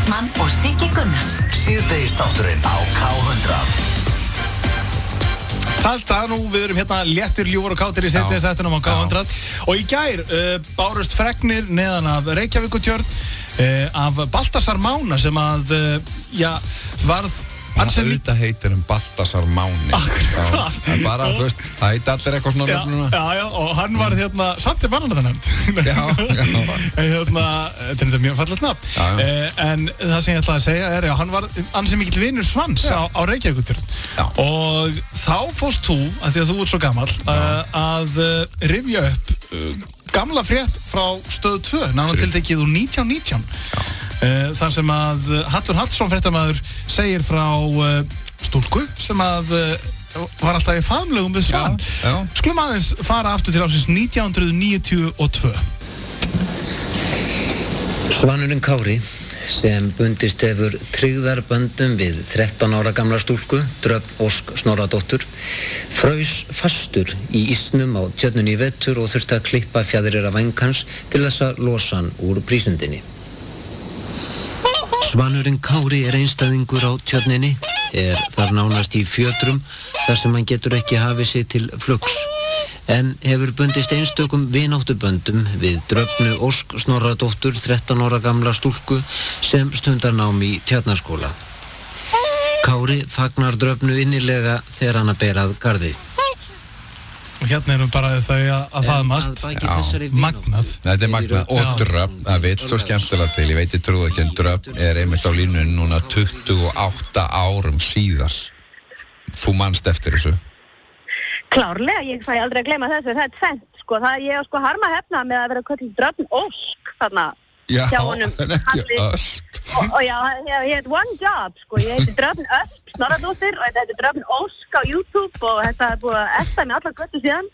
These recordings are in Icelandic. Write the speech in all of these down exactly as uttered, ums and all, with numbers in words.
Bergmann og Siggi Gunnars. Síðdegisþátturinn á K hundrað. Halda nú, við erum hérna léttir, ljúfur og kátir í síðdegisþættinum á K hundrað. Og í gær uh, bárust fregnir neðan af Reykjavíkurtjörn uh, af Baltasar Mána sem að, uh, já, varð Það auðvitað heitir um Baltasar Máni. Akkurat. Það er bara, þú veist, það heit allir eitthvað svona nöfnuna. Já, já, og hann var hérna, samt er mannana það nefnd. Já, já. En hérna, þetta er mjög fallegt nafn. Já, já. Eh, en það sem ég ætlaði að segja er, já, hann var ansi mikill vinur Svans á, á Reykjavíkurtjörn. Já. Og þá fórst þú, af því að þú ert svo gamall, uh, að uh, rifja upp uh, gamla frétt frá stöð tvö, nána tiltekið úr nítján nítján. Já. Uh, þar sem að Hallur Hallsson fréttamaður segir frá uh, stúlku sem að uh, var alltaf í faðmlögum við Svan. Já, já. Skulum aðeins fara aftur til ásins nítján níutíu og tvö. Svanurinn Kári sem bundist hefur tryggðarböndum við þrettán ára gamla stúlku, Dröfn Ósk Snorradóttur, fraus fastur í ísnum á tjörnunni í vetur og þurfti að klippa fjaðrir af væng hans til þess að losa hann úr prísundinni. Svanurinn Kári er einstæðingur á tjörninni, er þar nánast í fjötrum þar sem hann getur ekki hafið sig til flugs, en hefur bundist einstökum vináttuböndum við Dröfnu Ósk Snorradóttur, þrettán ára gamla stúlku sem stundar nám í Tjarnarskóla. Kári fagnar Dröfnu innilega þegar hann að bera að garði. Og hérna erum bara þau að faðmast. Magnað. Þetta er magnað. Og Dröfn, það veit svo skemmtilega til. Ég veit ég trúið ekki en Dröfn er einmitt á línunni núna tuttugu og átta árum síðar. Þú manst eftir þessu? Klárlega, ég fæ aldrei að gleyma þessu. Það er tvent, sko. Það er ég að sko harma hefna með að vera kölluð Dröfn Ósk þarna. Já, hjá honum. en ekki Ösp. Og, og já, ég, ég heit one job, sko. Ég heiti Dröfn Ösp Snorradóttir og þetta heitir Dröfn Ósk á YouTube og þetta er búið að esta með allar göttu síðan.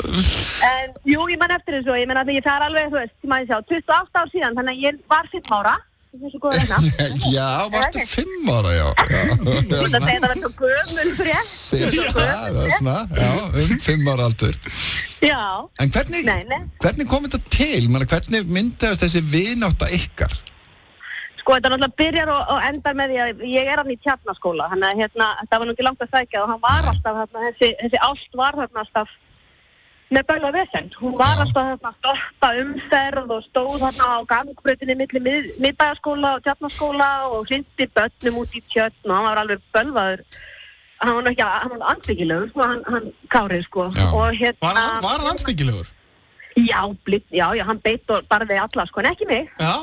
En jú, ég man eftir þessu og ég menna að ég þar alveg, þú veist, maður sjá, tuttugu og átta ár síðan, þannig að ég var fimm ára. Það er svo góð að reyna. Já, varstu fimm ára, já. Þú veist að segja það var svo gömul frétt. Já, það er svona, já, um fimm ára aldur. Já. En hvernig, nei, nei. hvernig kom þetta til? Menna, hvernig myndaðist þessi vinátta ykkar? Sko, þetta náttúrulega byrjar og, og endar með því að ég er hann í Tjarnarskóla, þannig að hérna, það var nú ekki langt að sækja og hann var alltaf þarna, þessi, þessi ást var þarna alltaf með bæla vesend. Hún var alltaf þarna að stoppa umferð og stóð þarna á gangbrautinni milli mið, miðbæjarskóla og Tjarnarskóla og hrinti börnum út í tjörn og hann var alveg bölvaður. Hann var ekki, hann var andbyggilegur, sko, hann, hann Kári, sko. Og hérna... Var hann, var hann andbyggilegur? Já, blitt, já, já, hann beit og barði alla, sko, en ekki mig. Já.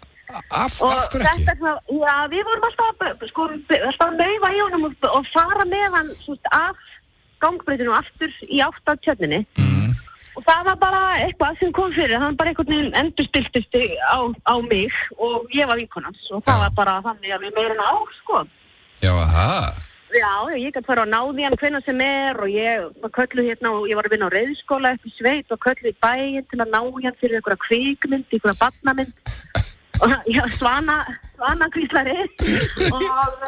Af, og af hverju ekki? Þetta, já, við vorum alltaf, sko, alltaf að maufa í honum og, og fara með hann svona, af gangbreytinu og aftur í átt á tjörninni. Mm. Og það var bara eitthvað sem kom fyrir, hann bara einhvern veginn endurstiltist á, á mig og ég var vinkonans og það ja. var bara þannig að við meirinn á, sko. Já, aha. Já, ég gæti fara á náði hann hvenær sem er og ég var kölluð hérna og ég var að vinna á reiðskóla upp í sveit og kölluð í bæinn til að ná hann fyrir einhverja kvikmynd, einhverja barnamynd. Og já, svana, svana kvíslari og,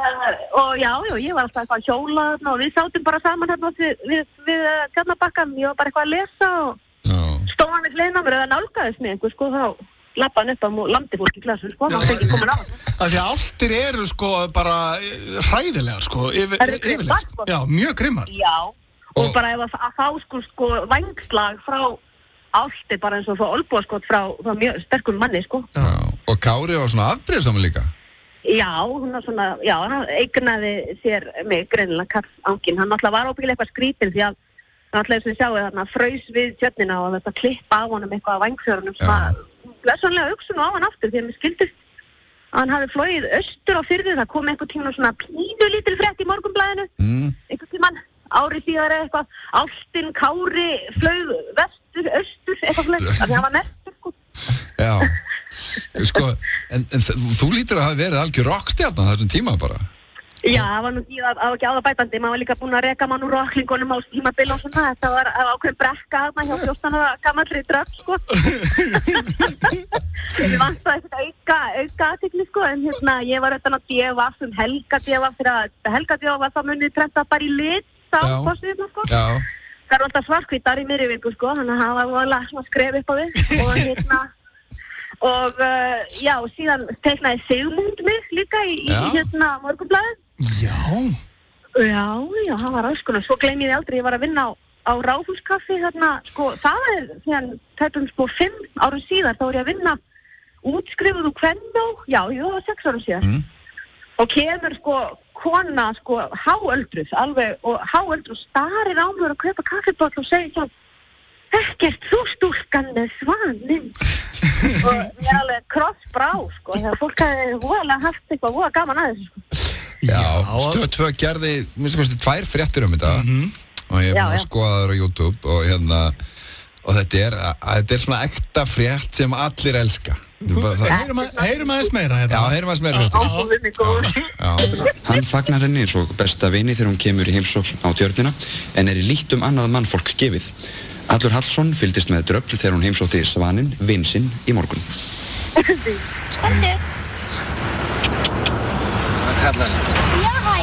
og já, já, ég var alltaf eitthvað að hjóla og við sátum bara saman hérna við, við, við Tjarnarbakkann, ég var bara eitthvað að lesa og no. stóð hann við hliðina á mér eða nálgaðist mig einhver, sko, þá lappa hann upp á landi fólk í glasur, sko, þá fengi komin á það. Það því að ástir eru, sko, bara hræðilegar, sko, yfir, yfirlega, sko, já, mjög grimmar. Já, og, og bara ef að, að fá, sko, sko, vængslag frá ástir bara eins og frá olbúaskot frá, frá mjög sterkum manni, sko. Já. Og Kári var svona afbrýðsamur líka? Já, hún var svona, já, hann eignaði sér mig greinilega Karl Angin. Hann náttúrulega var óbyggilega eitthvað skrítinn því að hann náttúrulega sem við sjáum þarna fraus við tjörnina og þetta klippa á honum eitthvað á vængfjörunum sem að blessanlega hugsa nú á hann aftur því að mér skildist að hann hafi flogið austur á firði. Það kom einhvern tíma svona pínu lítil frétt í Morgunblaðinu, mm. einhvern tíman ári síðar eða eitthvað, Ástin Kári flög vestur, austur, eitthvað flög, af því hann var mestur, sko. Já, sko, en, en þú lítur að hafa verið algjör rockstjarna þessum tíma bara. Já, það var nú ekki, það var ekki áðabætandi, maður var líka búin að reka mann úr rocklingunum á tímabil og svona, þetta var ákveðin brekka þarna hjá fjórtán ára gamallri Dröfn, sko. Ég vantaði eitthvað auka, auka athygli, sko, en hérna, ég var auðvitað að djefa um helgadjefa fyrir að helgadjefa var það munið trenda bara í lit á kostum, sko. Já. Það er alltaf svartkvítar í miðri viku, sko, þannig að það var alveg svona skref upp á við og hérna og uh, já, síðan teiknaði Sigmund mig líka í, í hérna Morgunblaðið. Já. Já, já, hann var öskunar. Svo gleymi ég aldrei, ég var að vinna á, á Ráðhúskaffi þarna, sko, það er þegar tæpum sko fimm árum síðar, þá er ég að vinna útskrifuð úr Kvennó, já, ég var sex árum síðar. Mm. Og kemur sko kona, sko, háöldruð, alveg, og háöldruð starir á mig og kaupa kaffibotl og segir svo, ekkert þú stúlkan með svaninn. Og ég er alveg krossbrá, sko, þegar fólk hefði voðalega haft eitthvað voða gaman að þessu, sko. Já, Stöð tvö gerði, minnst að kosti tvær fréttir um þetta mm-hmm. og ég hef búin að skoða það á YouTube og hérna, og þetta er, að, þetta er svona ekta frétt sem allir elska. Heyrum aðeins meira þetta. Já, heyrum aðeins meira þetta. Hann fagnar henni eins og besta vini þegar hún kemur í heimsókn á Tjörnina en er í lítt um annað mannfólk gefið. Allur Hallsson fylgdist með Dröfn þegar hún heimsótti Svaninn, vin sinn, í morgun. Hallu. Hvað kallar hann? Já, hæ.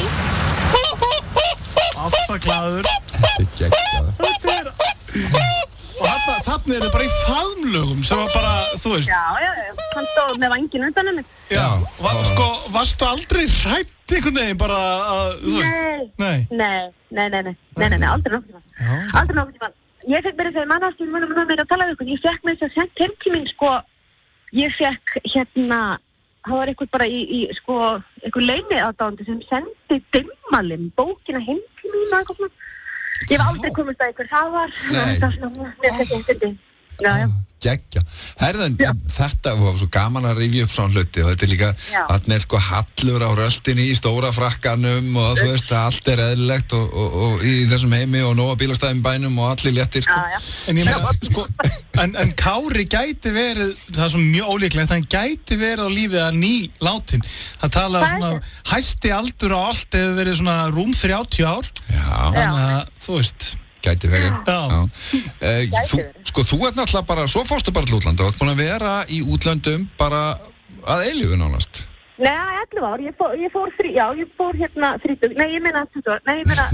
Afsaklæður. Þetta er geggjaður. Þetta er... Og þarna, þarna er þið bara í faðmlögum sem var bara, þú veist. Já, já, já, hann stóð með vangin undan henni. Já, var, sko, varstu aldrei hrætt einhvern veginn bara að, þú veist? Nei, nei, nei, nei, nei, nei, nei, nei, aldrei nokkuð tíma. Aldrei nokkuð tíma. Ég fekk mér þegar mannastum munum með mér að tala við ykkur. Ég fekk mér þess að sent heim til mín, sko, ég fekk hérna, það var eitthvað bara í, í sko, eitthvað leyni aðdáandi sem sendi Dimmalinn bókina heim til mín og eitthvað svona. Ég hef aldrei komist að ykkur, það var, það var svona, mér fekk ég þetta. Já, já. Geggja. Herðan, þetta var svo gaman að rifja upp svona hluti og þetta er líka, þarna er sko Hallur á röltinni í stóra frakkanum og þú veist að allt er eðlilegt og, og, og í þessum heimi og nóga bílastæðum bænum og allir léttir sko. Já, já. En ég meina, sko, en, en Kári gæti verið, það er svona mjög ólíklegt, hann gæti verið á lífið að ný látin. Það talaði svona, hæsti aldur á allt hefur verið svona rúm þrjátíu ár. Já. Þannig að, þú veist... Gæti verið. Já. Já. Uh, þú, sko, þú ert náttúrulega bara, svo fórstu bara til útlanda og ert búin að vera í útlöndum bara að eilífu nánast. Nei, ellefu ár, ég fór, ég fór þrí, já, ég fór hérna þrítug, nei, ég meina tuttugu ár, nei, ég meina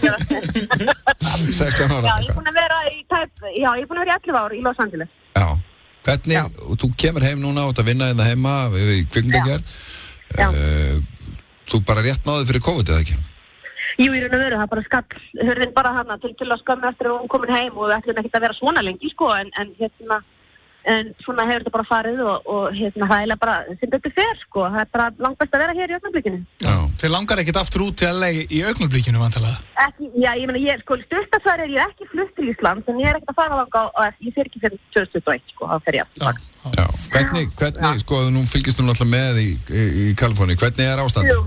sextán ára. Já, ég er búin að vera í tæp, já, ég er búin að vera í ellefu ár í Los Angeles. Já, hvernig, já. Og þú kemur heim núna og ert að vinna hérna heima við kvikmyndagerð. Já. Uh, þú bara rétt náði fyrir COVID eða ekki? Jú, í raun og veru, það bara skall, hörðin bara hana til, til að skömmu eftir að hún komin heim og við ætlum ekkert að vera svona lengi, sko, en, en hérna, en svona hefur þetta bara farið og, og hérna, það er bara, sem betur fer, sko, það er bara langt best að vera hér í augnablikinu. Já, þeir langar ekkert aftur út til L A í augnablikinu, vantilega? Ekki, já, ég meina, ég, sko, stuttasvar er ég ekki flutt til Ísland, en ég er ekkert að fara langa á, ég fer ekki fyrir tvö þúsund tuttugu og eitt, sko, þá fer ég aftur bak. Já, hvernig, hvernig, sko, nú fylgist þú náttúrulega með í, í, í Kaliforníu, hvernig er ástandið?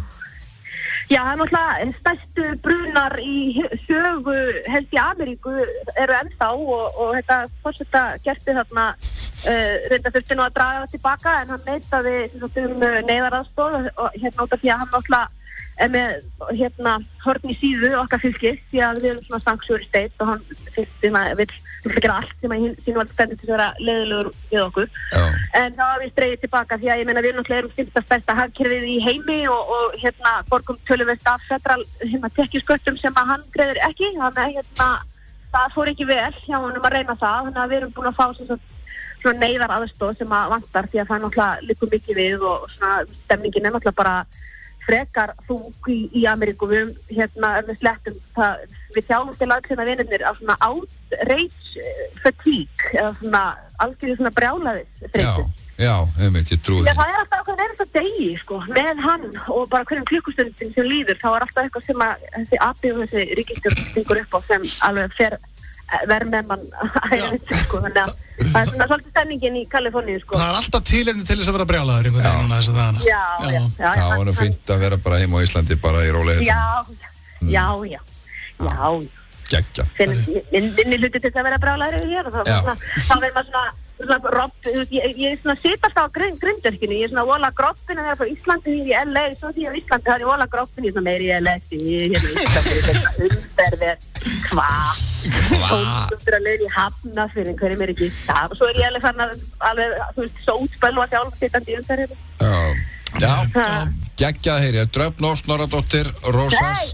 Já, það er náttúrulega stærstu brunar í sögu helst í Ameríku eru ennþá og, og þetta forseta gerti þarna uh, reynda þurfti nú að draga það tilbaka en hann neitaði um neyðaraðstoð og, og hérna út af því að hann náttúrulega er með hérna horn í síðu okkar fylgis því að við erum svona sanctuary state og hann fyrst sem að vill gera allt sem að sínu allt stendur til að vera leiðilegur við okkur. Já. En þá har við streyðið tilbaka því að ég meina við erum náttúrulega erum fimmta stærsta hagkerfið í heimi og, og hérna borgum töluvert af federal hérna tekjusköttum sem að hann greiðir ekki þannig að hérna það fór ekki vel hjá honum að reyna það þannig að við erum búin að fá svona, svona neyðaraðstoð sem að vantar því að það náttúrulega liggur mikið við og svona stemningin er náttúrulega bara frekar þung í, í Ameríku við hérna við slettum það, við þjálfum til aðsina vinirnir á svona outrage fatigue eða svona algjörðu svona brjálaðis þreytu. Já, já, einmitt, ég trúi því. Já, það er alltaf okkur einasta degi, sko, með hann og bara hverjum klukkustundin sem líður þá er alltaf eitthvað sem að þessi apið og þessi ríkisstjórn stingur upp á sem alveg fer verð með mann ægir sko, þannig að það er svona svolítið stemningin í Kaliforníu, sko. Það er alltaf tilefni til þess að vera brjálaður einhvern veginn núna þess að dagana. Já, já, já. Það var nú fínt að vera bara heim á Íslandi bara í rólegheitum. Já, já, já, já, já. Geggja. Minni hluti til þess að vera brjálaður yfir hér og þá verður maður svona svona ropp, ég, ég er svona sitast á grindverkinu, ég er svona vola groppin að vera frá Íslandi í L A, svo því á Íslandi það er ég vola groppin, ég er svona meiri í L A ég er hérna í Íslandi, umferðir hvað, tónstundur að leiði í Hafnarfjörðin, hverjum er ekki það, og svo er ég alveg fann að alveg, þú veist, sótspölu að sjálf sittandi í umferðinu. Já, já, geggjað heyri, Dröfn og Snorradóttir, Rósas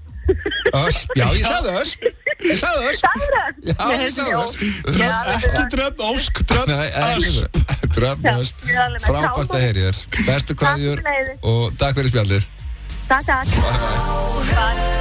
Ösp, já ég sagði Ösp Ég sagði Ösp Sagði Ösp? Já ég sagði Ösp Ekki Dröfn, Ósk, Dröfn, Ösp Dröfnast, frábært að heyri þér. Bestu kveðjur og takk fyrir spjallir. Takk, takk. Bye, bye. Bye.